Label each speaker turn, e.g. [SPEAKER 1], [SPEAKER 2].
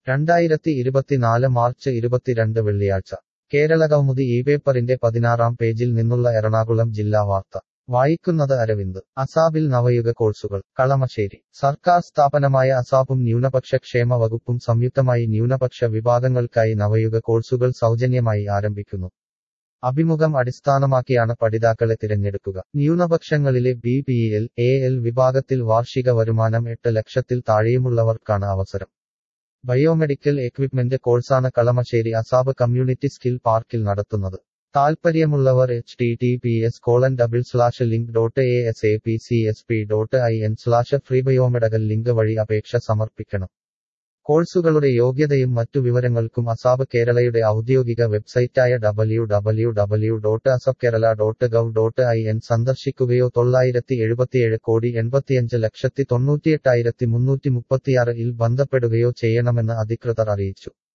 [SPEAKER 1] 2024 March 22 വെള്ളിയാഴ്ച കേരളകൗമുദി പേപ്പറിന്റെ 16-ാം പേജിൽ നിന്നുള്ള എറണാകുളം ജില്ലാ വാർത്ത വായിക്കുന്നത് അരവിന്ദ്. അസാബിൽ നവയുഗ കോഴ്സുകൾ. കളമശ്ശേരി. സർക്കാർ സ്ഥാപനമായ അസാബും ന്യൂനപക്ഷ ക്ഷേമ വകുപ്പും സംയുക്തമായി ന്യൂനപക്ഷ വിഭാഗങ്ങൾക്കായി നവയുഗ കോഴ്സുകൾ സൗജന്യമായി ആരംഭിക്കുന്നു. അഭിമുഖം അടിസ്ഥാനമാക്കിയാണ് പഠിതാക്കളെ തിരഞ്ഞെടുക്കുക. ന്യൂനപക്ഷങ്ങളിലെ BPL, AL വിഭാഗത്തിൽ വാർഷിക വരുമാനം 8 ലക്ഷത്തിൽ താഴെയുമുള്ളവർക്കാണ് അവസരം. ബയോമെഡിക്കൽ എക്വിപ്മെന്റ് കോഴ്സാണ് കളമശ്ശേരി അസാബ് കമ്മ്യൂണിറ്റി സ്കിൽ പാർക്കിൽ നടത്തുന്നത്. താൽപ്പര്യമുള്ളവർ https://link.asapcsp.in/freebiomedecal ലിങ്ക് വഴി അപേക്ഷ സമർപ്പിക്കണം. കോഴ്സുകളുടെ യോഗ്യതയും മറ്റു വിവരങ്ങൾക്കും അസാബ് കേരളയുടെ ഔദ്യോഗിക വെബ്സൈറ്റായ www.asabkerala.gov.in സന്ദർശിക്കുകയോ 977,85,98,336 ൽ ബന്ധപ്പെടുകയോ ചെയ്യണമെന്ന് അധികൃതർ അറിയിച്ചു.